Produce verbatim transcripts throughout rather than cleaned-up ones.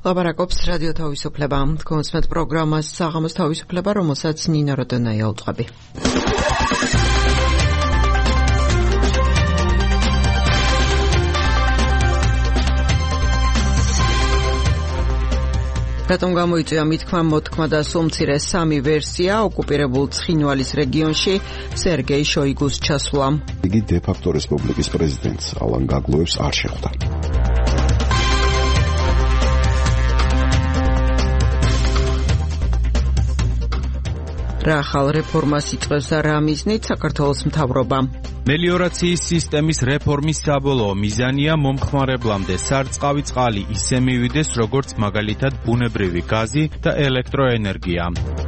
ლაპარაკობს რადიო თავისუფლება. კონსმეთ პროგრამას საღამოს თავისუფლება, რომელსაც ნინა როდონაია უწყები. რატომ გამოიწვია მითქმა, მოთქმა და სულმცირე სამი ვერსია ოკუპირებულ ცხინვალის რეგიონში სერგეი შოიგუს ჩასვლამ. იგი დე-ფაქტო რესპუბლიკის პრეზიდენტს ალან გაგლოევს არ შეხვდა. რა ახალ რეფორმას იწვევს და რა მიზნით საქართველოს მთავრობა? მელიორაციის სისტემის რეფორმის საბოლოო მიზანია მომხმარებლამდე სარწყავი წყალი ისე მივიდეს, როგორც მაგალითად ბუნებრივი გაზი და ელექტროენერგია.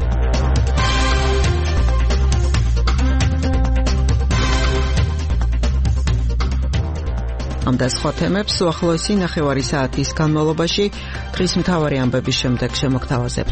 ამ და სხვა თემებს უახლოესი ნახევარი საათის განმავლობაში დღის მთავარი ამბების შემდეგ შემოგთავაზებთ.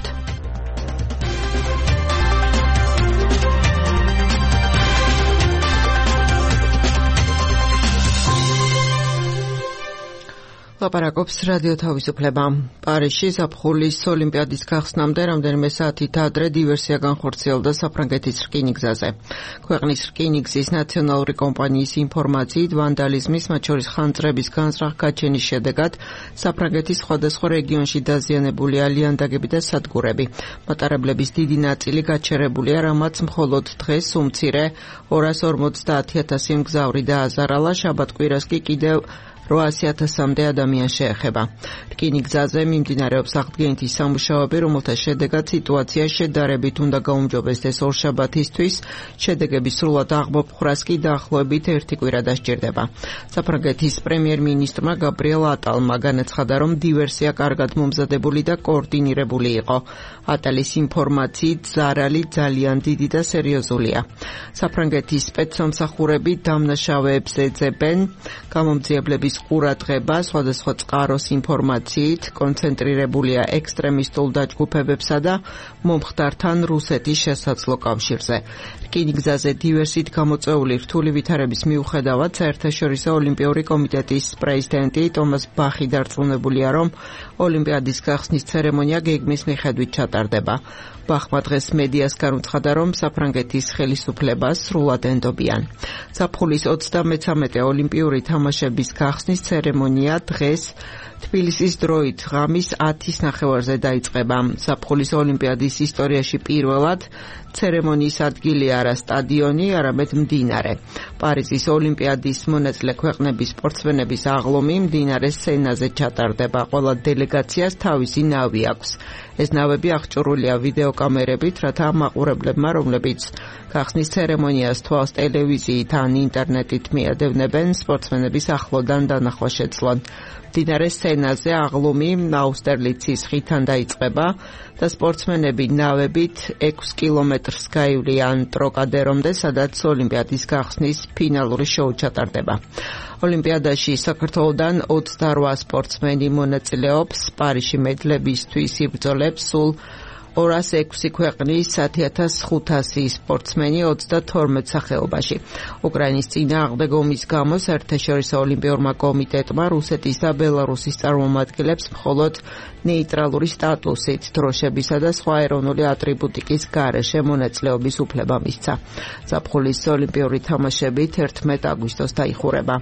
ლაპარაკობს რადიო თავისუფლება. პარიზში ზაფხულის ოლიმპიადის გახსნამდე რამდენიმე საათით ადრე დივერსია განხორციელდა საფრანგეთის რკინიგზაზე. ქვეყნის რკინიგზის ნაციონალური კომპანიის ინფორმაციით, ვანდალიზმის, მათ შორის ხანძრების განზრახ-გაჩენის შედეგად საფრანგეთის სხვადასხვა რეგიონში დაზიანებულია ლიანდაგები და სადგურები. მატარებლების დიდი ნაწილი გაჩერებულია, რამაც მხოლოდ დღეს უმცირე ორას ორმოცდაათი ათასი მგზავრი დააზარალა, შაბათ-კვირას კი კიდევ რვაასი ათასამდე ადამიანი შეეხება. რკინიგზაზე მიმდინარეობს აღდგენითი სამუშაოები, რომელთა შედეგად სიტუაცია შედარებით უნდა გაუმჯობესდეს ორშაბათისთვის. შედეგების სრულად აღმოფხვრას კი დაახლოებით ერთი კვირა დასჭირდება. საფრანგეთის პრემიერ-მინისტრმა გაბრიელ ატალმა განაცხადა, რომ დივერსია კარგად მომზადებული და კოორდინირებული იყო. ატალის ინფორმაციით, ზარალი ძალიან დიდი და სერიოზულია. საფრანგეთის სპეცსამსახურები დამნაშავეებს ეძებენ, გამომძიებლების ყურადღება სხვადასხვა წყაროს ინფორმაციით კონცენტრირებულია ექსტრემისტულ დაჯგუფებებსა და მომხდართან რუსეთის შესაძლო კავშირზე. რკინიგზაზე დივერსით გამოწვეული რთული ვითარების მიუხედავად საერთაშორისო ოლიმპიური კომიტეტის პრეზიდენტი ტომას ბახი დარწმუნებულია, რომ ოლიმპიადის გახსნის ცერემონია გეგმის მიხედვით ჩატარდება. ბახმა დღეს მედიას განუცხადა, რომ საფრანგეთის ხელისუფლებას სრულად ენდობიან. ზაფხულის ოცდამეცამეტე ოლიმპიური თამაშების გახსნის ცერემონია დღეს თბილისის დროით ღამის ათის ნახევარზე დაიწყება. ზაფხულის ოლიმპიადის ისტორიაში პირველად ცერემონიის ადგილი არა სტადიონი, არამედ მდინარე. პარიზის ოლიმპიადის მონაწილე ქვეყნების სპორტსმენების აღლომი მდინარე სენაზე ჩატარდება. ყველა დელეგაციას თავისი ნავი აქვს. ეს ნავები აღჭურვილია ვიდეოკამერებით, რათა მაყურებლებმა, რომლებიც გახსნის ცერემონიას თვალს ტელევიზიით ან ინტერნეტით მიადევნებენ, სპორტსმენების ახლოდან დანახვა შეძლონ. მდინარე სენაზე აღლომი აუსტერლიცის ხიდან დაიწყება და სპორტსმენები ნავებით ექვს კილომეტრს გაივლიან ტროკადერომდე, სადაც ოლიმპიადის გახსნის ფინალური შოუ ჩატარდება. ოლიმპიადაში საქართველოდან ოცდარვა სპორტსმენი მონაწილეობს. პარიზში მედლებისთვის იბრძოლებს სულ ორას ექვსი ქვეყნის ათი ათას ხუთასი სპორტსმენი ოცდათორმეტ სახეობაში. უკრაინის წინააღმდეგ ომის გამო საერთაშორისო ოლიმპიურმა კომიტეტმა რუსეთის და ბელარუსის წარმომადგენლებს მხოლოდ ნეიტრალური სტატუსით დროშებისა და სხვა ეროვნული ატრიბუტიკის გარეშე მონაწილეობის უფლება მისცა. ზაფხულის ოლიმპიური თამაშები თერთმეტ აგვისტოს დაიხურება.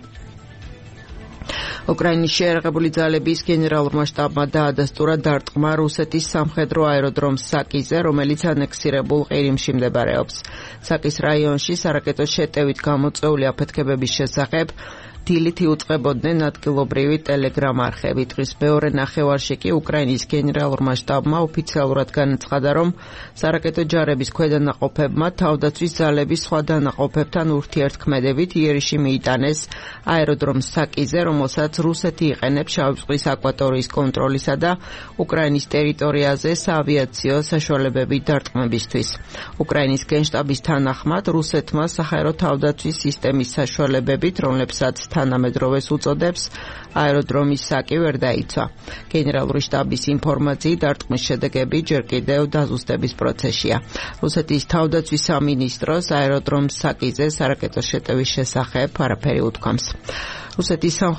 უკრაინის შეიარაღებული ძალების გენერალურმა შტაბმა დაადასტურა დარტყმა რუსეთის სამხედრო აეროდრომ საკიზე, რომელიც ანექსირებულ ყირიმში მდებარეობს. საკის რაიონში სარაკეტო შეტევით გამოწვეული აფეთქებების შესახებ დილით იუწყებოდნენ ადგილობრივი ტელეგრამ არხები. დღის მეორე ნახევარში კი უკრაინის გენერალურმა შტაბმა ოფიციალურად განაცხადა, რომ სარაკეტო ჯარების ქვედანაყოფებმა თავდაცვის ძალების სხვა დანაყოფებთან ურთიერთქმედებით იერიში მიიტანეს აეროდრომ საკიზე, რომელსაც რუსეთი იყენებს შავი ზღვის აკვატორიის კონტროლისა და უკრაინის ტერიტორიაზე საავიაციო საშუალებების დარტყმებისთვის. უკრაინის გენშტაბის თანახმად რუსეთმა საჰაერო თავდაცვის სისტემის საშუალებებით, რომლებსაც თანამედროვეს უწოდებს, აეროდრომის საკი ვერ დაიცვა. გენერალური შტაბის ინფორმაციით დარტყმის შედეგები ჯერ კიდევ დაზუსტების პროცესია. რუსეთის თავდაცვის სამინისტროს აეროდრომ საკიზე სარაკეტო შეტევის შესახებ არაფერი უთქვამს. რუსეთის სამხედრო ძალები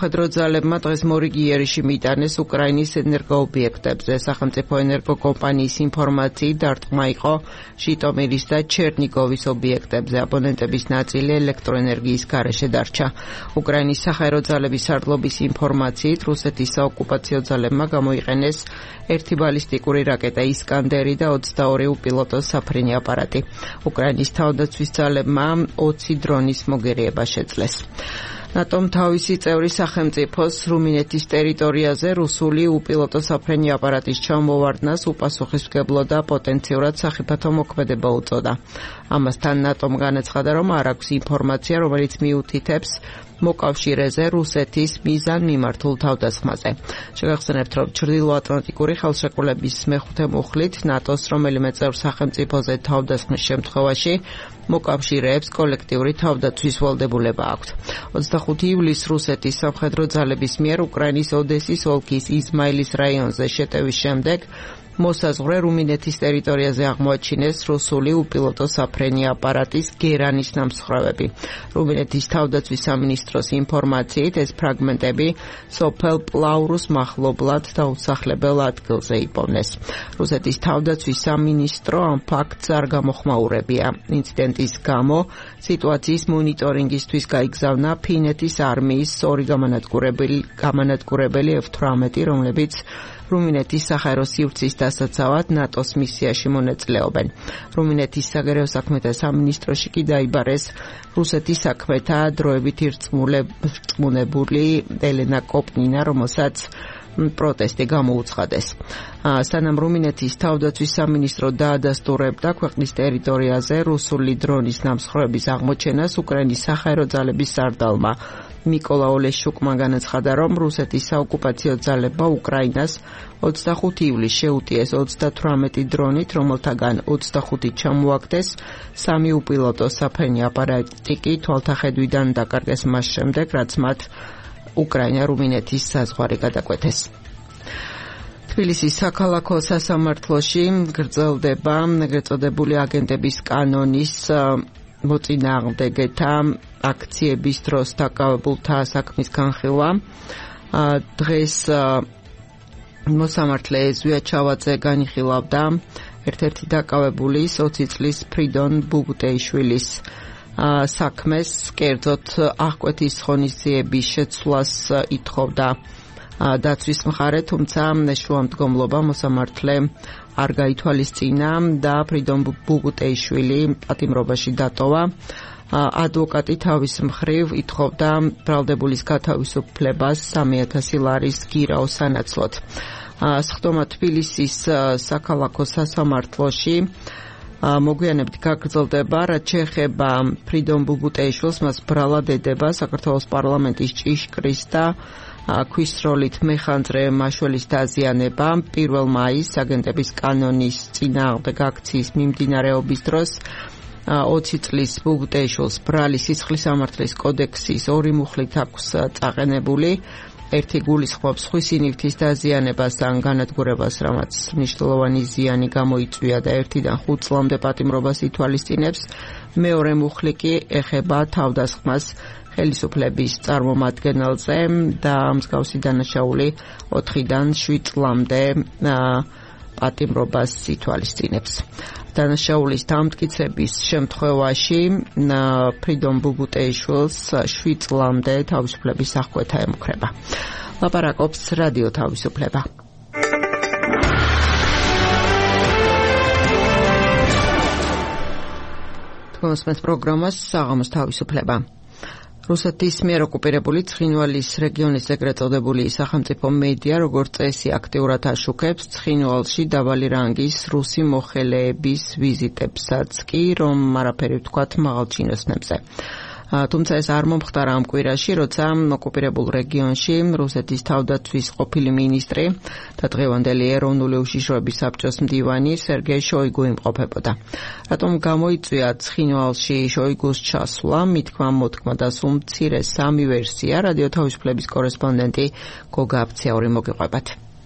ძალებმა დღეს მორიგი იერიში მიიტანეს უკრაინის ენერგოობიექტებზე. სახელმწიფო ენერგოკომპანიის ინფორმაციით დარტყმა იყო ჟიტომირის და ჩერნიგოვის ობიექტებზე. აბონენტების ნაწილი ელექტროენერგიის გარეშე დარჩა. უკრაინის საჰაერო ძალების სარდლობის ინფორმაციით რუსეთის საოკუპაციო ძალებმა გამოიყენეს ერთი ბალისტიკური რაკეტა ისკანდერი და ოცდაორი უპილოტო საფრენი აპარატი. უკრაინის თავდაცვის ძალებმა ოცი დრონის მოგერიება შეძლეს. ნატომ თავისი წევრი სახელმწიფოს რუმინეთის ტერიტორიაზე რუსული უპილოტო საფრენი აპარატის ჩამოვარდნას უპასუხისმგებლო და პოტენციურად სახიფათო მოქმედება უწოდა. ამასთან ნატომ განაცხადა, რომ არ აქვს ინფორმაცია, რომელიც მიუთითებს მოკავშირეზე რუსეთის მიზან მიმართულ თავდასხმაზე. შეგახსენებთ, რომ ჩრდილოატლანტიკური ხელშეკრულების მეხუთე მუხლით ნატოს რომელიმე წევრ სახელმწიფოზე თავდასხმის შემთხვევაში მოკავშირეებს კოლექტიური თავდაცვის ვალდებულება აქვთ. ოცდახუთი ივლისს რუსეთის სამხედრო ძალების მიერ უკრაინის ოდესის ოლქის იზმაილის რაიონზე შეტევის შემდეგ მოსაზღვრე რუმინეთის ტერიტორიაზე აღმოაჩინეს რუსული უპილოტო საფრენი აპარატის გერანის ნამსხვრევები. რუმინეთის თავდაცვის სამინისტროს ინფორმაციით ეს ფრაგმენტები სოფელ პლაურუს მახლობლად დაუსახლებელ ადგილზე იპოვნეს. რუსეთის თავდაცვის სამინისტრო ამ ფაქტს არ გამოხმაურებია. ინციდენტის გამო სიტუაციის მონიტორინგისთვის გაიგზავნა ფინეთის არმიის ორი გამანადგურებელი გამანადგურებელი ეფ თვრამეტი, რომლებიც რუმინეთის საჰაერო სივრცის დასაცავად ნატოს მისიაში მონაწილეობენ. რუმინეთის საგარეო საქმეთა სამინისტროში კი დაიბარეს რუსეთის საქმეთა დროებით ირწმუნებული ელენა კოპნინა, რომელსაც პროტესტი გამოუცხადეს. სანამ რუმინეთის თავდაცვის სამინისტრო დაადასტურებდა ქვეყნის ტერიტორიაზე რუსული დრონის ნამსხვრევების აღმოჩენას, უკრაინის საჰაერო ძალების სარდალმა მიკოლა ოლეშუკმა განაცხადა, რომ რუსეთის საოკუპაციო ძალებმა უკრაინას ოცდახუთი ივლისს შეუტიეს ოცდათვრამეტი დრონით, რომელთაგან ოცდახუთი ჩამოაგდეს, სამი უპილოტო საფრენი აპარატი კი თვალთახედვიდან დაკარგეს მას შემდეგ, რაც მათ უკრაინა-რუმინეთის საზღვარი გადაკვეთეს. თბილისის საქალაქო სასამართლოში გრძელდება ეგრეთ წოდებული აგენტების კანონის მოწინააღმდეგეთა აქციების დროს დაკავებულთა საქმის განხილვა. დღეს მოსამართლე ზვია ჩავაძე განიხილავდა ერთ-ერთი დაკავებული ოცი წლის ფრიდონ ბუგუტეიშვილის საქმეს, კერძოდ აღკვეთის ღონისძიების შეცვლას ითხოვდა დაცვის მხარე, თუმცა შუამდგომლობა მოსამართლე არ გაითვალისწინა და ფრიდონ ბუგუტეიშვილი პატიმრობაში დატოვა. ადვოკატი თავის მხრივ ითხოვდა ბრალდებულის გათავისუფლებას სამი ათასი ლარის გირაოს სანაცვლოდ. სხდომა თბილისის საქალაქო სასამართლოში მოგვიანებით გაგრძელდება, რაც შეეხება ფრიდონ ბუგუტეიშვილს, მას ბრალად ედება საქართველოს პარლამენტის ჭიშკრის და ქვისროლით მეხანძრე მაშველის დაზიანება. პირველ მაისს აგენტების კანონის წინააღმდეგ აქციის მიმდინარეობის დროს ოცი წლის ბუგუტეიშვილს ბრალი სისხლის სამართლის კოდექსის ორი მუხლით აქვს წაყენებული. ერთი გულისხმობს სხვისი ნივთის დაზიანებას ან განადგურებას, რამაც მნიშვნელოვანი ზიანი გამოიწვია და ერთიდან ხუთ წლამდე პატიმრობას ითვალისწინებს. მეორე მუხლი კი ეხება თავდასხმას ხელისუფლების წარმომადგენელზე და მსგავსი დანაშაული ოთხიდან შვიდ წლამდე პატიმრობას ითვალისწინებს. დანაშაულის დამტკიცების შემთხვევაში ფრიდონ ბუგუტეიშვილს შვიდ წლამდე თავისუფლების აღკვეთა ემუქრება. ლაპარაკობს რადიო თავისუფლება. თქვენს პროგრამას საღამოს თავისუფლება. რუსეთის მიერ ოკუპირებული ცხინვალის რეგიონის ეგრეთ წოდებული სახელმწიფო მედია როგორც წესი აქტიურად აშუქებს ცხინვალში დაბალი რანგის რუსი მოხელეების ვიზიტებსაც კი, რომ არაფერი ვთქვათ მაღალჩინოსნებზე. თუმცა ეს არ მომხდარა ამ კვირაში, როცა ოკუპირებულ რეგიონში რუსეთის თავდაცვის ყოფილი მინისტრი და დღევანდელი ეროვნული უშიშროების საბჭოს მდივანი სერგეი შოიგუ იმყოფებოდა. რატომ გამოიწვია ცხინვალში შოიგუს ჩასვლა, მითქმა მოთქმა და სულ მცირე სამი ვერსია რადიო თავისუფლების კორესპონდენტი გოგა აფციაური მოგიყვებათ.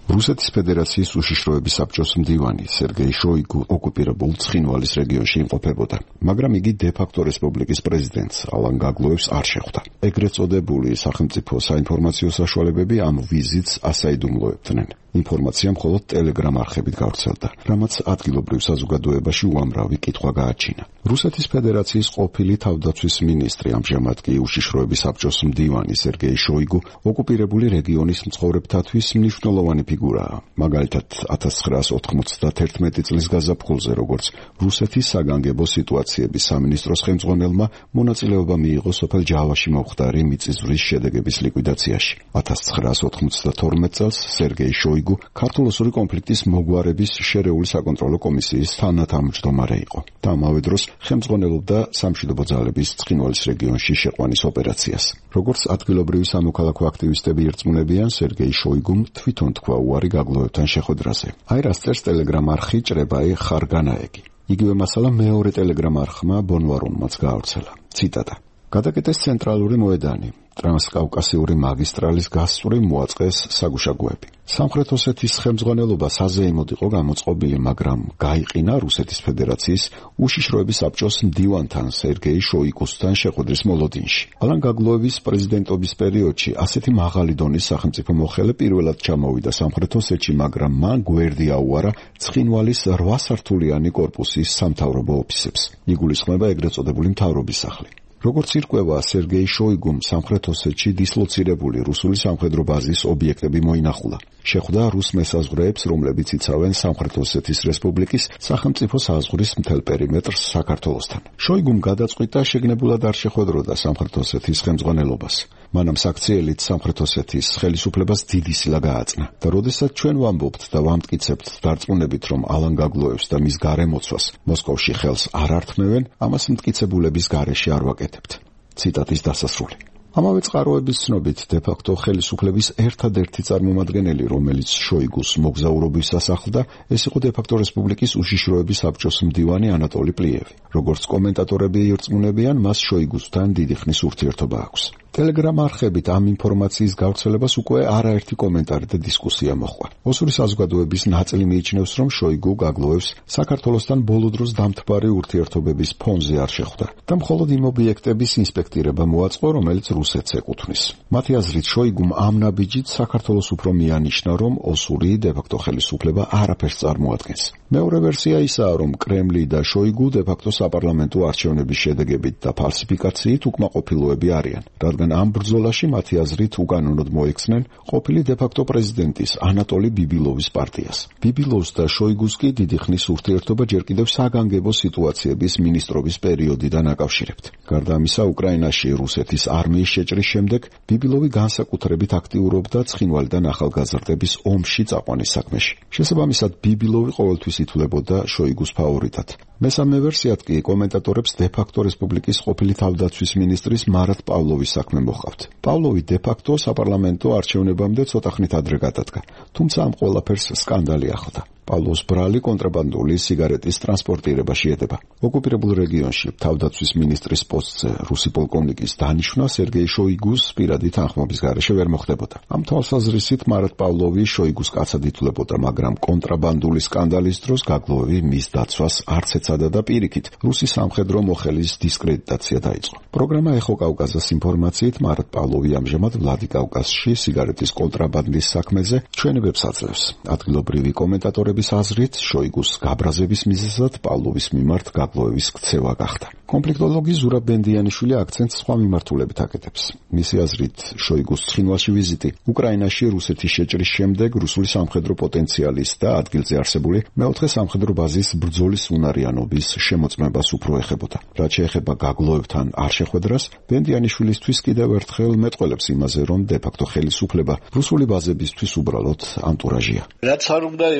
რუსეთის ფედერაციის უშიშროების საბჭოს მდივანი სერგეი შოიგუ ოკუპირებულ ცხინვალის რეგიონში იმყოფებოდა, მაგრამ იგი დე-ფაქტო რესპუბლიკის პრეზიდენტს ალან გაგლოევს არ შეხვდა. ეგრეთ წოდებული სახელმწიფო საინფორმაციო საშუალებები ამ ვიზიტს ასაიდუმლოებდნენ. ინფორმაცია მხოლოდ ტელეგრამ არხებით გავრცელდა, რამაც ადგილობრივ საზოგადოებაში უამრავი კითხვა გააჩინა. რუსეთის ფედერაციის ყოფილი თავდაცვის მინისტრი, ამჟამად კი უშიშროების საბჭოს მდივანი სერგეი შოიგუ ოკუპირებული რეგიონის მცხოვრებთათვის მნიშვნელოვანი ფიგურაა. მაგალითად, ათას ცხრაას ოთხმოცდაათერთმეტი წლის გაზაფხულზე, როგორც რუსეთის საგანგებო სიტუაციების სამინისტროს ხელმძღვანელმა მონაწილეობა მიიღო სოფელ ჯავაში მომხდარი მიწისძვრის შედეგების ლიკვიდაციაში. ათას ცხრაას ოთხმოცდათორმეტ წელს სერგეი შოიგუ ქართულ-რუსული კონფლიქტის მოგვარების შერეული საკონტროლო კომისიის თანათავმჯდომარე იყო და ამავე დროს ხელმძღვანელობდა სამშვიდობო ძალების ცხინვალის რეგიონში შეყვანის ოპერაციას. როგორც ადგილობრივი სამოქალაქო აქტივისტები ირწმუნებიან, სერგეი შოიგუმ თვითონ თქვა უარი გაგლოევთან შეხვედრაზე. აი რას წერს ტელეგრამ არხი ჭრებაი ხარგანაეგი. იგივე მასალა მეორე ტელეგრამ არხმა ბონვარონმაც გაავრცელა. ციტატა: გადაკეტეს ცენტრალური მოედანი, ტრანსკავკასიური მაგისტრალის გასწვრივ მოაწყეს საგუშაგოები. სამხრეთ ოსეთის ხელმძღვანელობა საზეიმოდ იყო გამოწყობილი, მაგრამ გაიყინა რუსეთის ფედერაციის უშიშროების საბჭოს მდივანთან სერგეი შოიგუსთან შეხვედრის მოლოდინში. ალან გაგლოევის პრეზიდენტობის პერიოდში ასეთი მაღალი დონის სახელმწიფო მოხელე პირველად ჩამოვიდა სამხრეთ ოსეთში, მაგრამ მან გვერდი აუარა ცხინვალის რვა სართულიანი კორპუსის სამთავრობო ოფისებს. იგულისხმება ეგრეთ წოდებული მთავრობის სახლი. როგორც ირკვევა, სერგეი შოიგუმ სამხრეთ ოსეთში დისლოცირებული რუსული სამხედრო ბაზის ობიექტები მოინახულა. შეხვდა რუს მესაზღვრეებს, რომლებიც იცავენ სამხრეთ ოსეთის რესპუბლიკის სახელმწიფო საზღვრის მთელ პერიმეტრს საქართველოსთან. შოიგუმ გადაწყვიტა შეგნებულად არ შეხვედროდა სამხრეთ ოსეთის ხელმძღვანელობას. მანამ საქციელით სამხრეთ osეთის ხელისუფლებას დიდი სილა გააწნა და როდესაც ჩვენ ვამბობთ და ვამტკიცებთ დარწმუნებით, რომ ალან გაგლოევს და მის გარემოცვას მოსკოვში ხელს არ ართმევენ, ამას მტკიცებულების გარეშე არ ვაკეთებთ. ციტატის დასასრული. ამავე წყაროების ცნობით, დე-ფაქტო ხელისუფლების ერთადერთი წარმომადგენელი, რომელიც შოიგუს მოგზაურობის ასახლდა, ეს იყო დე-ფაქტო რესპუბლიკის უშიშროების საბჭოს მდივანი ანატოლი პლიევი. როგორც კომენტატორები ირწმუნებიან, მას შოიგუსთან დიდი ხნის ურთიერთობა აქვს. ტელეგრამ არხებით ამ ინფორმაციის გავრცელებას უკვე არაერთი კომენტარი და დისკუსია მოჰყვა. ოსური საზოგადოების ნაწილი მიიჩნევს, რომ შოიგუ გაგლოევს საქართველოსთან ბოლო დროს დამთბარი ურთიერთობების ფონზე არ შეხვდა და მხოლოდ იმ ობიექტების ინსპექტირება მოაწყო, რომელიც რუსეთს ეკუთვნის. მათი აზრით, შოიგუმ ამ ნაბიჯით საქართველოს უფრო მიანიშნა, რომ ოსური დე-ფაქტო ხელისუფლება არაფერს წარმოადგენს. მეორე ვერსია ისაა, რომ კრემლი და შოიგუ დე-ფაქტო საპარლამენტო არჩევნების შედეგებით და ფალსიფიკაციით უკმაყოფილოები არიან. ამ ბრძოლაში მათი აზრით უკანონოდ მოექცნენ ყოფილი დე-ფაქტო პრეზიდენტის ანატოლი ბიბილოვის პარტიას. ბიბილოვს და შოიგუს კი დიდი ხნის ურთიერთობა ჯერ კიდევ საგანგებო სიტუაციების მინისტრობის პერიოდიდან აკავშირებთ. გარდა ამისა, უკრაინაში რუსეთის არმიის შეჭრის შემდეგ ბიბილოვი განსაკუთრებით აქტიურობდა ცხინვალიდან ახალგაზრდების ომში წაყვანის საქმეში. შესაბამისად, ბიბილოვი ყოველთვის ითვლებოდა შოიგუს ფავორიტად. მესამე ვერსიად კი კომენტატორებს დე-ფაქტო რესპუბლიკის ყოფილი თავდაცვის მინისტრის მარატ პავლოვის საქმე მოჰყავთ. პავლოვი დე-ფაქტო საპარლამენტო არჩევნებამდე ცოტა ხნით ადრე გადადგა, თუმცა ამ ყველაფერს სკანდალი ახლდა. პავლოს ბრალი კონტრაბანდული სიგარეტის ტრანსპორტირება შეედება. ოკუპირებულ რეგიონში თავდაცვის მინისტრის პოსტზე რუსი პოლკოვნიკის დანიშვნა სერგეი შოიგუს პირადი თანხმობის გარეშე ვერ მოხდებოდა. ამ თვალსაზრისით მარატ პავლოვი შოიგუს კაცად ითვლებოდა, მაგრამ კონტრაბანდული სკანდალის დროს გაგლოევი მის დაცვას არც ეცადა და პირიქით რუსი სამხედრო მოხელის დისკრედიტაცია დაიწყო. პროგრამა ეხო კავკაზას ინფორმაციით მარატ პავლოვი ამჟამად ვლადიკავკაზში სიგარეტის კონტრაბანდის საქმეზე ჩვენებებს აძლევს. ადგილობრივი კომენტატორები აზრით, შოიგუს გაბრაზების მიზეზად პავლოვის მიმართ გაგლოევის ქცევა გახდა. კონფლიქტოლოგი ზურაბ ბენდიანიშვილი აქცენტს სხვა მიმართულებით აკეთებს. მისი აზრით, შოიგუს ცხინვალში ვიზიტი უკრაინაში რუსეთის შეჭრის შემდეგ რუსული სამხედრო პოტენციალის და ადგილზე არსებული მეოთხე სამხედრო ბაზის ბრძოლის უნარიანობის შემოწმებას უფრო ეხებოდა. რაც შეეხება გაგლოევთან არ შეხვედრას, ბენდიანიშვილისთვის კიდევ ერთხელ მეტყველებს იმაზე, რომ დე-ფაქტო ხელისუფლება რუსული ბაზებისთვის უბრალოდ ანტურაჟია. რაც არ უნდა იყოს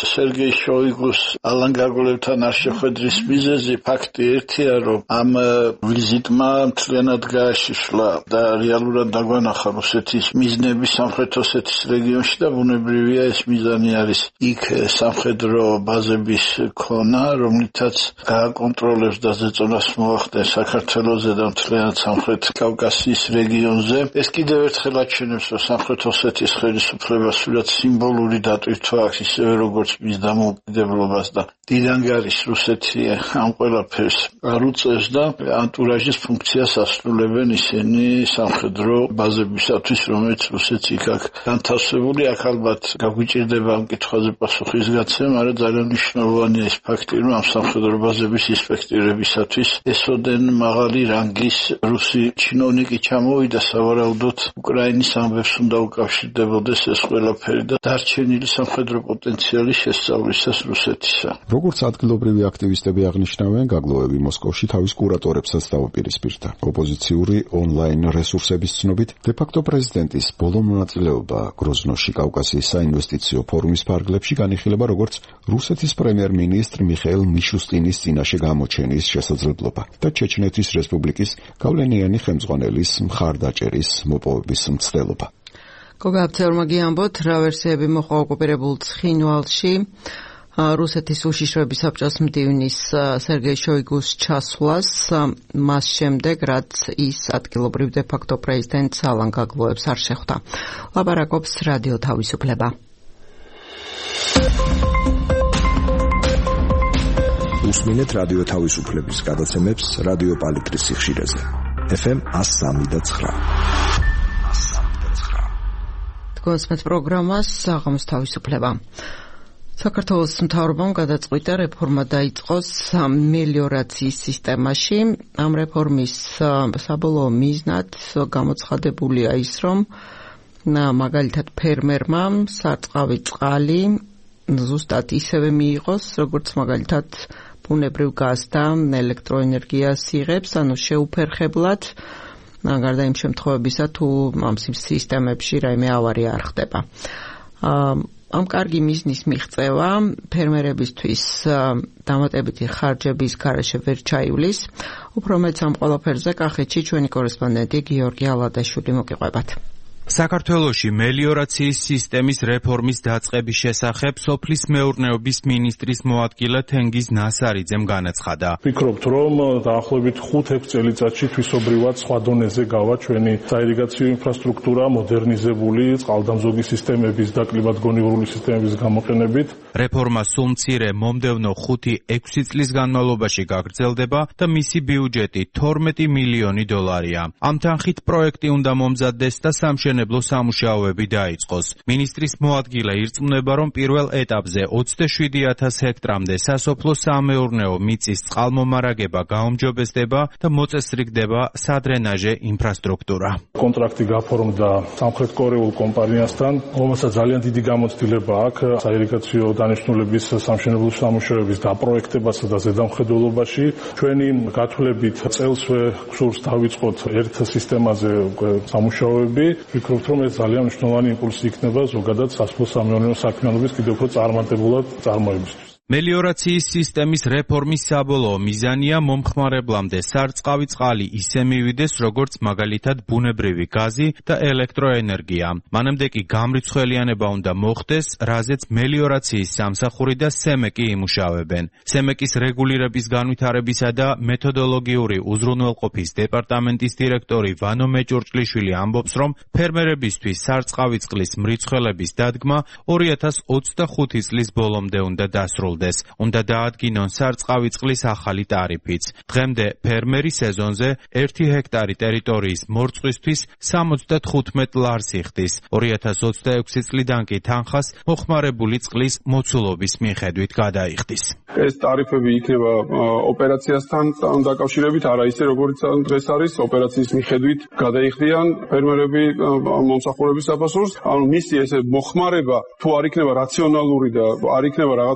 სერგეი შოიგუს ალან გაგოლევთან არ შეხვედრის მიზეზი ფაქტი ერთია, რომ ამ ვიზიტმა მთლიანად გააშიშლა და რეალურად დაგვანახა რუსეთის მიზნები სამხრეთ ოსეთის რეგიონში და ბუნებრივია ეს მიზანი არის იქ სამხედრო ბაზების ქონა, რომლითაც გააკონტროლებს და ზეწონას მოახდენს საქართველოზე და მთლიანად სამხრეთ კავკასიის რეგიონზე. ეს კიდევ ერთხელ აჩვენებს, რომ სამხრეთ ოსეთის ხელისუფლება სულად სიმბოლური დატვირთვა აქვს, ისევე როგორც მის დამოუკიდებლობას და დიდანგარის რუსეთი ამ ყველაფერს არ უწევს და ანტურაჟის ფუნქციას ასრულებენ ისინი სამხედრო ბაზებისათვის, რომელიც რუსეთს იქ აქვს განთავსებული. აქ ალბათ გაგვიჭირდება ამ კითხვაზე პასუხის გაცემა, მაგრამ ძალიან მნიშვნელოვანია ის ფაქტი, რომ ამ სამხედრო ბაზების ინსპექტირებისათვის ესოდენ მაღალი რანგის რუსი ჩინოვნიკი ჩამოვიდა, სავარაუდოდ უკრაინის ამბებს უნდა უკავშირდებოდეს ეს ყველაფერი და დარჩენილი სამხედრო პოტენციალი შესწავლისას რუსეთისა. როგორც ადგილობრივი აქტივისტები აღნიშნავენ, გაგლოვები მოსკოვში თავის კურატორებსაც დაუპირისპირდა. ოპოზიციური ონლაინ რესურსების ცნობით, დე-ფაქტო პრეზიდენტის ბოლო მონაწილეობა გროზნოში კავკასიის საინვესტიციო ფორუმის ფარგლებში განიხილება როგორც რუსეთის პრემიერ-მინისტრ მიხეილ მიშუსტინის წინაშე გამოჩენის შესაძლებლობა და ჩეჩნეთის რესპუბლიკის გავლენიანი ხელმძღვანელის მხარდაჭერის მოპოვების მცდელობა. გოგაბცევრმა გიამბოთ, რა ვერსიები მოყვა ოკუპირებულ ცხინვალში რუსეთის უშიშროების საბჭოს მდივნის სერგეი შოიგუს ჩასვლას, მას შემდეგ, რაც ის ადგილობრივ დე-ფაქტო პრეზიდენტს ალან გაგლოევს არ შეხვდა. ლაპარაკობს რადიო თავისუფლება. უსმინეთ რადიო თავისუფლების გადაცემებს რადიო პალიტრის სიხშირეზე. ეფ ემ one oh three point nine. თქვენს პროგრამას საღამოს თავისუფლება. საქართველოს მთავრობამ გადაწყვიტა რეფორმა დაიწყოს მელიორაციის სისტემაში. ამ რეფორმის საბოლოო მიზნად გამოცხადებულია ის, რომ მაგალითად ფერმერმა სარწყავი წყალი ზუსტად ისევე მიიღოს, როგორც მაგალითად ბუნებრივ გაზს და ელექტროენერგიას იღებს, ანუ შეუფერხებლად, გარდა იმ შემთხვევებისა, თუ ამ სისტემებში რაიმე ავარია არ ხდება. ამ კარგი მიზნის მიღწევა ფერმერებისთვის დამატებითი ხარჯების გარეშე ვერ ჩაივლის. უფრო მეც ამ ყველაფერზე კახეთში ჩვენი კორესპონდენტი გიორგი ალადაშვილი მოგიყვებათ. საქართველოში მელიორაციის სისტემის რეფორმის დაწყების შესახებ სოფლის მეურნეობის მინისტრის მოადგილე თენგიზ ნასარიძემ განაცხადა. ვფიქრობთ, რომ დაახლოებით ხუთ-ექვს წელიწადში თვისობრივად სხვა დონეზე გავა ჩვენი საირიგაციო ინფრასტრუქტურა მოდერნიზებული წყალდამზოგი სისტემების და კლიმატგონივრული სისტემების გამოყენებით. რეფორმა სულ მცირე მომდევნო ხუთი-ექვსი წლის განმავლობაში გაგრძელდება და მისი ბიუჯეტი თორმეტი მილიონი დოლარია. ამ თანხით პროექტი უნდა მომზადდეს და სამშენებლო სამუშაოები დაიწყოს. მინისტრის მოადგილე ირწმუნება, რომ პირველ ეტაპზე ოცდაშვიდი ათას ჰექტრამდე სასოფლო-სამეურნეო მიწის წყალმომარაგება გაუმჯობესდება და მოწესრიგდება სადრენაჟე ინფრასტრუქტურა. კონტრაქტი გაფორმდა სამხრეთ კორეულ კომპანიასთან, რომელსაც ძალიან დიდი გამოცდილება აქვს საირიგაციო დანიშნულების სამშენებლო სამუშაოების დაპროექტებასა და ზედამხედველობაში. ჩვენი გათვლებით წელსვე გსურს დავიწყოთ ერთ სისტემაზე სამუშაოები. ვფიქრობთ, რომ ეს ძალიან მნიშვნელოვანი იმპულსი იქნება ზოგადად სასოფლო-სამეურნეო საქმიანობის კიდევ უფრო წარმატებულად წარმოებისთვის. მელიორაციის სისტემის რეფორმის საბოლოო მიზანია მომხმარებლამდე სარწყავი წყალი ისე მივიდეს, როგორც მაგალითად ბუნებრივი გაზი და ელექტროენერგია. მანამდე კი გამრიცხველიანება უნდა მოხდეს, რაზეც მელიორაციის სამსახური და სემეკი იმუშავებენ. სემეკის რეგულირების განვითარებისა და მეთოდოლოგიური უზრუნველყოფის დეპარტამენტის დირექტორი ვანო მეჭურჭლიშვილი ამბობს, რომ ფერმერებისთვის სარწყავი წყლის მრიცხველების დადგმა ორი ათას ოცდახუთი წლის ბოლომდე უნდა დასრულდეს. უნდა დაადგინონ სარწყავი წყლის ახალი ტარიფიც. დღემდე ფერმერი სეზონზე ერთი ჰექტარი ტერიტორიის მორწყვისთვის სამოცდათხუთმეტ ლარს იხდის. ორი ათას ოცდაექვსი წლიდან კი თანხას მოხმარებული წყლის მოცულობის მიხედვით გადაიხდის. ეს ტარიფები იქნება ოპერაციასთან დაკავშირებით, არა ისე როგორც დღეს არის, ოპერაციის მიხედვით გადაიხდიან ფერმერები მომსახურების საფასურს. ანუ მისი ესე მოხმარება თუ არ იქნება რაციონალური და არ იქნება რაღაცა კონკრეტულ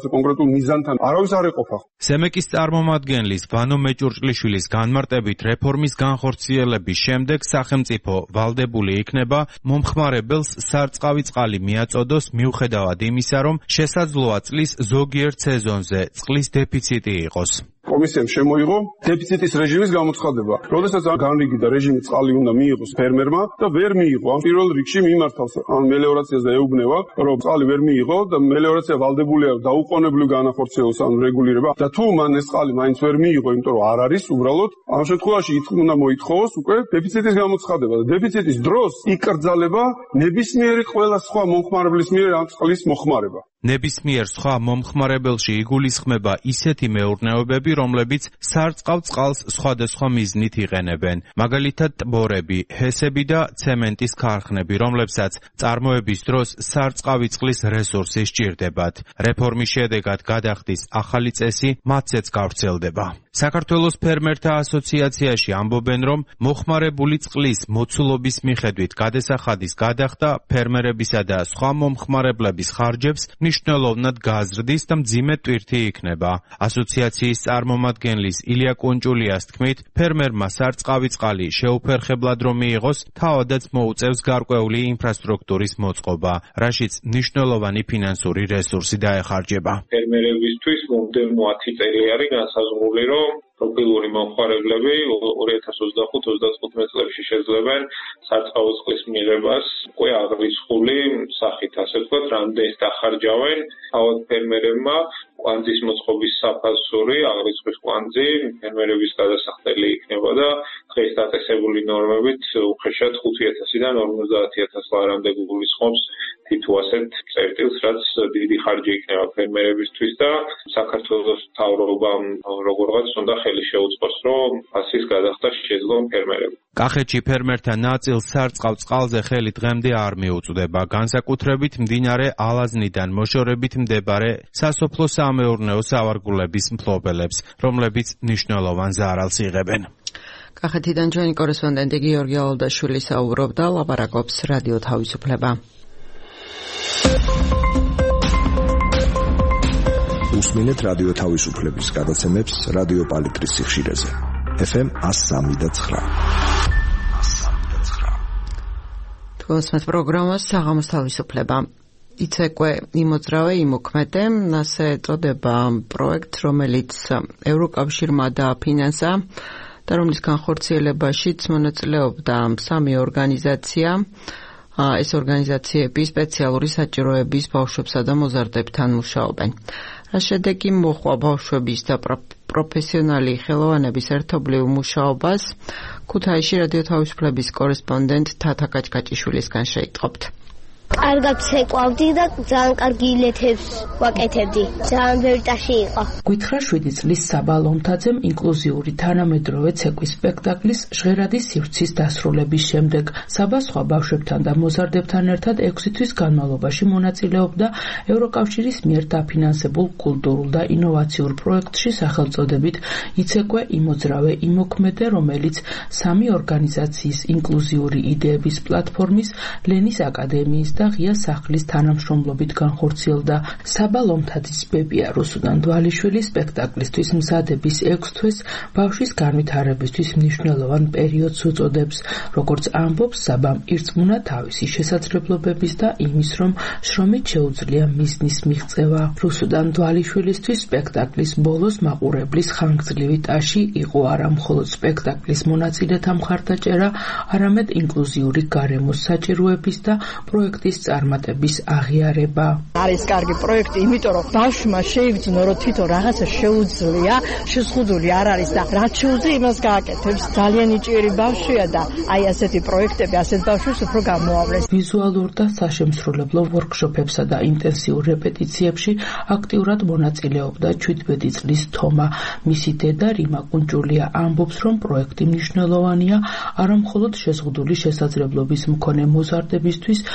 მიზანთან არავის არ ეყოფა. სემეკის წარმომადგენლის ვანო მეჭურჭლიშვილის განმარტებით რეფორმის განხორციელების შემდეგ სახელმწიფო ვალდებული იქნება მომხმარებელს სარწყავი წყალი მიაწოდოს მიუხედავად იმისა, რომ შესაძლოა წლის ზოგიერთ სეზონზე წყლის დეფიციტი იყოს. კომისიამ შემოიღო დეფიციტის რეჟიმის გამოცხადება. როდესაც განრიგი და რეჟიმი წყალი უნდა მიიღოს ფერმერმა და ვერ მიიღო, ამ პირველ რიგში მიმართავს ან მელიორაციას და ეუბნება, რომ წყალი ვერ მიიღო და მელიორაცია ვალდებულია დაუყოვნებლივ განახორციელოს ან რეგულირება და თუ მან ეს წყალი მაინც ვერ მიიღო, იმიტომ რომ არ არის უბრალოდ, ამ შემთხვევაში უნდა მოითხოვოს უკვე დეფიციტის გამოცხადება და დეფიციტის დროს იკრძალება ნებისმიერი ყველა სხვა მომხმარებლის მიერ ამ წყლის მოხმარება. ნებისმიერ სხვა მომხმარებელში იგულისხმება ისეთი მეურნეობები, რომლებიც სარწყავ წყალს სხვადასხვა მიზნით იყენებენ. მაგალითად, ტბორები, ჰესები და ცემენტის ქარხნები, რომლებსაც წარმოების დროს სარწყავი წყლის რესურსი სჭირდებათ. რეფორმის შედეგად გადახდის ახალი წესი, მათზეც გავრცელდება. საქართველოს ფერმერთა ასოციაციაში ამბობენ, რომ მოხმარებული წყლის მოცულობის მიხედვით გადასახადის გადახდა ფერმერებისა და სხვა მომხმარებლების ხარჯებს მნიშვნელოვნად გაზრდის და მძიმე ტვირთი იქნება. ასოციაციის წარმომადგენლის ილია კუნჭულიას თქმით, ფერმერმა სარწყავი წყალი შეუფერხებლად რომ მიიღოს, თავადაც მოუწევს გარკვეული ინფრასტრუქტურის მოწყობა, რაშიც მნიშვნელოვანი ფინანსური რესურსი დაეხარჯება. ფერმერებისთვის მომდევნო ათი წელი არის განსაზღვრული, რომ პროფილური მომხმარებლები ორი ათას ოცდახუთ ოცდათხუთმეტ წლებში შეძლებენ სარწყავი წყლის მიღებას უკვე აღრიცხული სახით, ასე ვთქვათ, რამდენს დახარჯავენ თავად ფერმერებმა. კვანძის მოწყობის საფასური, აღრიცხვის კვანძი ფერმერების გადასახდელი იქნება და დღეს დაწესებული ნორმებით უხეშად ხუთი ათასიდან ორმოცდაათი ათას ლარამდე გულისხმობს თითო ასეთ წერტილს, რაც დიდი ხარჯი იქნება ფერმერებისთვის და საქართველოს მთავრობამ როგორღაც უნდა ხელი შეუწყოს, რომ ფასის გადახდა შეძლონ ფერმერები. კახეთში ფერმერთა ნაწილს სარწყავ წყალზე ხელი დღემდე არ მიუწვდება, განსაკუთრებით მდინარე ალაზნიდან მოშორებით მდებარე სასოფლო-სამეურნეო სავარგულების მფლობელებს, რომლებიც მნიშვნელოვან ზარალს იღებენ. კახეთიდან ჩვენი კორესპონდენტი გიორგი ალოდაშვილი საუბრობდა, ლაპარაკობს რადიო თავისუფლება. უსმინეთ რადიო თავისუფლების გადაცემებს რადიო პალიტრის სიხშირეზე. ეფ ემ one oh three და nine. თქვენს პროგრამას საღამოს თავისუფლება. იცეკვე იმოძრავე იმოქმედე, ასე ეწოდება პროექტს, რომელიც ევროკავშირმა დააფინანსა და რომლის განხორციელებაშიც მონაწილეობდა სამი ორგანიზაცია. ეს ორგანიზაციები სპეციალური საჭიროების ბავშვებსა და მოზარდებთან მუშაობენ. რა შედეგი მოჰყვა ბავშვების და პროფესიონალი ხელოვანების ერთობლივ მუშაობას, ქუთაისში რადიო თავისუფლების კორესპონდენტ თათა კაჭკაჭიშვილისგან შეიტყობთ. კარგად ცეკვავდი და ძალიან კარგი ილეთებს ვაკეთებდი. ძალიან ბევრი ტაში იყო. გითხრა შვიდი წლის საბა ლომთაძემ ინკლუზიური თანამედროვე ცეკვის სპექტაკლის ჟღერადის სივრცის დასრულების შემდეგ საბა სხვა ბავშვებთან და მოზარდებთან ერთად ექვსი თვის განმავლობაში მონაწილეობდა ევროკავშირის მიერ დაფინანსებულ კულტურულ და ინოვაციურ პროექტში სახელწოდებით იცეკვე იმოძრავე იმოქმედე, რომელიც სამი ორგანიზაციის ინკლუზიური იდეების პლატფორმის ლენის აკადემიის და ღია სახლის თანამშრომლობით განხორციელდა. საბა ლომთაძის ბებია რუსუდან დვალიშვილი სპექტაკლისთვის მზადების ექვს თვეს ბავშვის განვითარებისთვის მნიშვნელოვან პერიოდს უწოდებს. როგორც ამბობს, საბამ ირწმუნა თავისი შესაძლებლობების და იმის, რომ შრომით შეუძლია მიზნის მიღწევა. რუსუდან დვალიშვილისთვის სპექტაკლის ბოლოს მაყურებლის ხანგრძლივი ტაში იყო არა მხოლოდ სპექტაკლის მონაწილეთა მხარდაჭერა, არამედ ინკლუზიური გარემოს საჭიროების და პროექტის წარმატების აღიარება. არის კარგი პროექტი, იმიტომ რომ ბავშვმა შეიგრძნო, რომ თვითონ რაღაცა შეუძლია, შეზღუდული არ არის და რაც შეუძლია იმას გააკეთებს. ძალიან ნიჭიერი ბავშვია და აი ასეთი პროექტები ასეთ ბავშვებს უფრო გამოავლეს. ვიზუალურ და საშემსრულებლო ვორქშოპებსა და ინტენსიურ რეპეტიციებში აქტიურად მონაწილეობდა შვიდმეტი წლის თომა. მისი დედა რიმა კუნჭულია ამბობს, რომ პროექტი მნიშვნელოვანია არა მხოლოდ შეზღუდული შესაძლებლობის მქონე მოზარდებისთვის, არამედ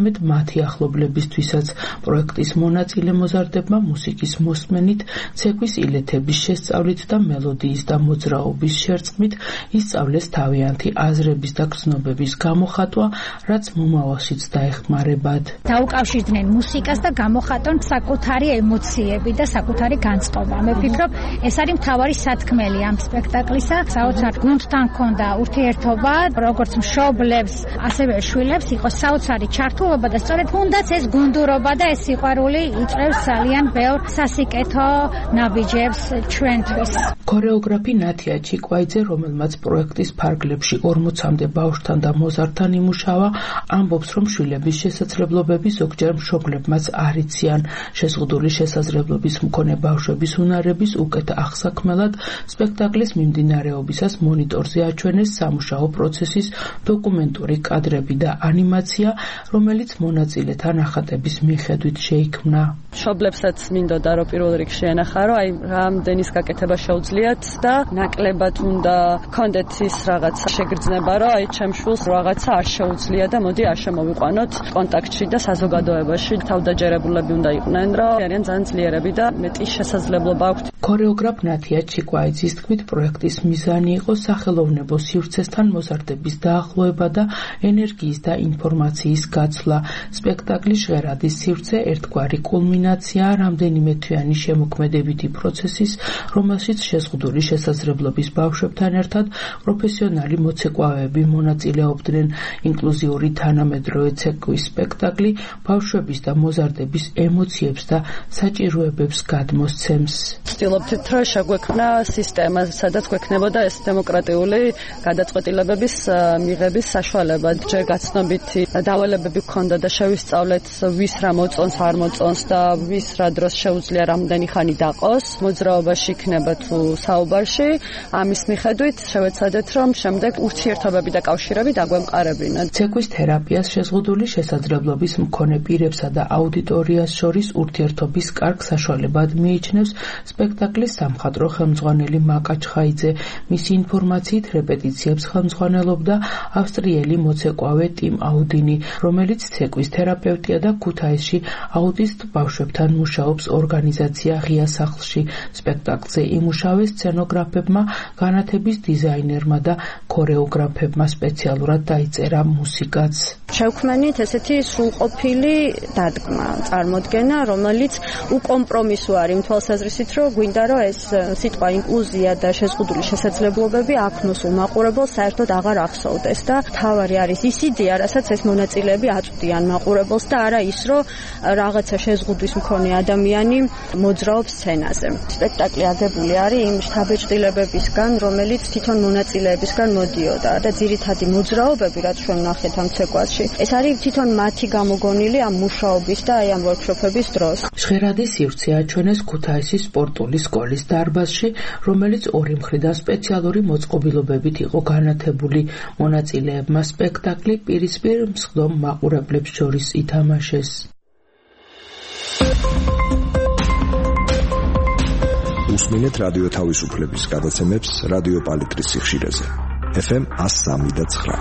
არამედ მათი ახლობლებისთვისაც. პროექტის მონაწილე მოზარდებმა მუსიკის მოსმენით, ცეკვის ილეთების შესწავლით და მელოდიის და მოძრაობის შერწყმით ისწავლეს თავიანთი აზრების და გრძნობების გამოხატვა, რაც მომავალშიც დაეხმარებათ. დაუკავშირდნენ მუსიკას და გამოხატონ საკუთარი ემოციები და საკუთარი განწყობა. მე ვფიქრობ, ეს არის მთავარი სათქმელი ამ სპექტაკლისა. საოცარ გუნდთან ჰქონდა ურთიერთობა, როგორც მშობლებს, ასევე შვილებს, იყო საოცარი ჩართულობა და სწორედ თუნდაც ეს გუნდურობა და ეს სიყვარული იწევს ძალიან ბევრ სასიკეთო ნაბიჯებს ჩვენთვის. ქორეოგრაფი ნათია ჩიკვაიძე, რომელმაც პროექტის ფარგლებში ორმოცამდე ბავშვთან და მოზარდთან იმუშავა, ამბობს, რომ შვილების შესაძლებლობები ზოგჯერ მშობლებმაც არ იციან. შეზღუდული შესაძლებლობის მქონე ბავშვების უნარების უკეთ აღსაქმელად სპექტაკლის მიმდინარეობისას მონიტორზე აჩვენეს სამუშაო პროცესის დოკუმენტური კადრები და ანიმაცია, რომელიც მონაწილეთა ნახატების მიხედვით შეიქმნა. მშობლებსაც მინდოდა, რომ პირველ რიგში ენახა, რომ აი რამდენის გაკეთება შეუძლიათ და ნაკლებად უნდა ქონდეთ ის რაღაც შეგრძნება, რომ აი ჩემ შვილს რაღაცა არ შეუძლია და მოდი არ შემოვიყვანოთ კონტაქტში და საზოგადოებაში. თავდაჯერებულები უნდა იყვნენ, რომ არიან ძალიან ძლიერები და მეტი შესაძლებლობა აქვთ. ქორეოგრაფ ნათია ჩიკვაიძის თქმით, პროექტის მიზანი იყო სახელოვნებო სივრცესთან მოზარდების დაახლოება და ენერგიის და ინფორმაციის გაცვლა. სპექტაკლის ჟღერადის სივრცე ერთგვარი კულმინაცია რამდენიმე თვიანი შემოქმედებითი პროცესის, რომელშიც შეზღუდული შესაძლებლობის ბავშვებთან ერთად პროფესიონალი მოცეკვავეები მონაწილეობდნენ. ინკლუზიური თანამედროვე ცეკვის სპექტაკლი ბავშვების და მოზარდების ემოციებს და საჭიროებებს გადმოსცემს. ვცდილობთ, რომ შეგვექმნა სისტემა, სადაც გვექნებოდა ეს დემოკრატიული გადაწყვეტილებების მიღების საშუალება. ჯერ გაცნობითი დავალებები გქონდა და შევისწავლეთ, ვის რა მოწონს, არ მოწონს და ვის რა დროს შეუძლია რამდენი ხანი დაყოს. მოძრაობაში იქნება თუ საუბარში. ამის მიხედვით შევეცადეთ, რომ შემდეგ ურთიერთობები და კავშირები დაგვემყარებინათ. ცეკვის თერაპიას შეზღუდული შესაძლებლობის მქონე პირებსა და აუდიტორიას შორის ურთიერთობის კარგ საშუალებად მიიჩნევს სპექტაკლის სამხატვრო ხელმძღვანელი მაკა ჩხაიძე. მისი ინფორმაციით რეპეტიციებს ხელმძღვანელობდა ავსტრიელი მოცეკვავე ტიმ აუდინი, რომელიც ცეკვის თერაპევტია და ქუთაისში აუტისტ ბავშვებთან მუშაობს ორგანიზაცია ღია სახლში. სპექტაკლზე იმუშავეს სცენოგრაფებმა, განათების დიზაინერმა და ქორეოგრაფებმა სპეციალურად დაიწერა მუსიკაც. შევქმნით ესეთი სრულყოფილი დადგმა, წარმოდგენა, რომელიც უკომპრომისო არის იმ თვალსაზრისით, რომ გვინდა, რომ ეს სიტყვა ინკლუზია და შეზღუდული შესაძლებლობები აქმნოს უმაყურებელს, საერთოდ აღარ ახსოვდეს და თავარი არის ის იდეა, რასაც ეს მონაწილეები აწვდიან მაყურებელს და არა ის, რომ რაღაცა შეზღუდვის მქონე ადამიანი მოძრაობს სცენაზე. სპექტაკლი აგებული არის იმ შთაბეჭდილებებისგან, რომელიც თვითონ მონაწილეებისგან მოდიოდა და ძირითადი მოძრაობები, რაც ჩვენ ვნახეთ ამ ცეკვაში, ეს არის თვითონ მათი გამოგონილი ამ მუშაობის და აი ამ ვორქშოპების დროს. ჟღერადის სივრცე აჩვენეს ქუთაისის სპორტული სკოლის დარბაზში, რომელიც ორი მხრიდან სპეციალური მოწყობილობებით იყო განათებული. მონაწილეებმა სპექტაკლი პირისპირ მსხდომ მაყურებლებს შორის ითამაშეს. უსმინეთ რადიო თავისუფლების გადაცემებს რადიო პალიტრის სიხშირეზე. ეფ ემ one oh three point nine.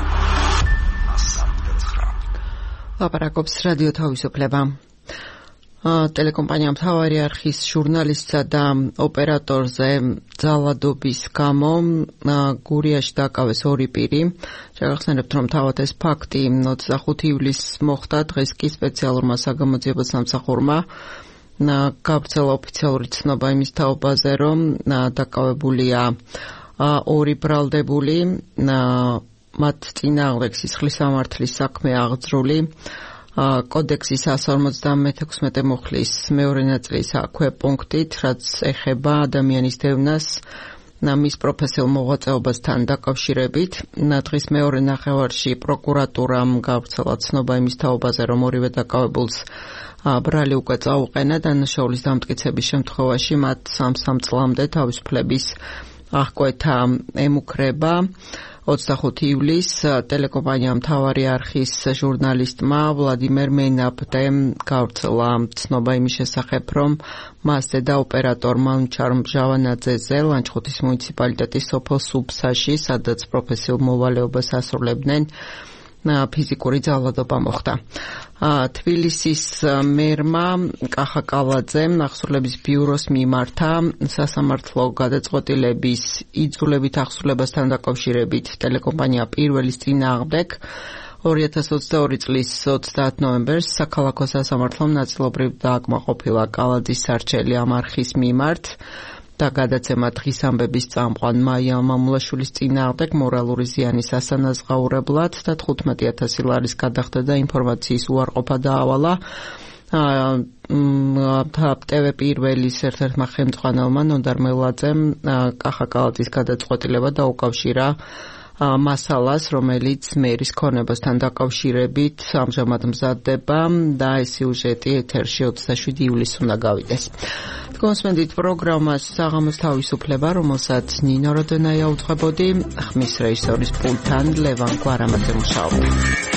ლაპარაკობს რადიო თავისუფლება. ტელეკომპანია მთავარი არხის ჟურნალისტსა და ოპერატორზე ძალადობის გამო გურიაში დაკავეს ორი პირი. შეგახსენებთ, რომ თავად ეს ფაქტი ოცდახუთი ივლისს მოხდა. დღეს კი სპეციალურმა საგამოძიებო სამსახურმა გავრცელა ოფიციალური ცნობა იმის თაობაზე, რომ დაკავებულია ორი ბრალდებული, მათ წინააღმდეგ სისხლის სამართლის საქმე აღძრული. კოდექსის one forty-six მუხლის მეორე ნაწილის აქვე პუნქტით, რაც ეხება ადამიანის დევნას მის პროფესიულ მოღვაწეობასთან დაკავშირებით. დღის მეორე ნახევარში პროკურატურამ გავრცელა ცნობა იმის თაობაზე, რომ ორივე დაკავებულს ბრალი უკვე წაუყენა. დანაშაულის დამტკიცების შემთხვევაში მათ სამ-სამ წლამდე თავისუფლების აღკვეთა ემუქრება. ოცდახუთი ივლისს ტელეკომპანია მთავარი არხის ჟურნალისტმა ვლადიმერ მენაპტემ გავრცელა ცნობა იმის შესახებ, რომ მას და ოპერატორმა ჩარლ ჟავანაძეზე ლანჩხუთის მუნიციპალიტეტის სოფელ სუბსაში, სადაც პროფესიულ მოვალეობას ასრულებდნენ, ფიზიკური ძალადობა მოხდა. თბილისის მერმა კახა კალაძემ ახსულების ბიუროს მიმართა სასამართლო გადაწყვეტილების იძულებით ახსულებასთან დაკავშირებით ტელეკომპანია პირველის წინააღმდეგ ორი ათას ოცდაორი წლის ოცდაათ ნოემბერს საქალაქო სასამართლომ ნაწილობრივ დააკმაყოფილა კალაძის სარჩელი ამ არხის მიმართ და გადაცემა დღის ამბების წამყვან მაია მამულაშვილის წინააღმდეგ მორალური ზიანის ასანაზღაურებლად და თხუთმეტი ათასი ლარის გადახდა და ინფორმაციის უარყოფა დაავალა ტევ პირველის ერთ-ერთმა ხელმძღვანელმა ნოდარ მელაძემ კახა კალაძის გადაწყვეტილება დაუკავშირა მასალას, რომელიც მერის ქონებასთან დაკავშირებით ამჟამად მზადდება და ეს სიუჟეტი ეთერში ოცდაშვიდი ივლისს უნდა გავიდეს. კონსმენდით პროგრამას საღამოს თავისუფლება, რომელსაც ნინო როდონაია უძღვებოდი, ხმის რეჟისორის პულტთან ლევან გვარამაძე მუშაობდა.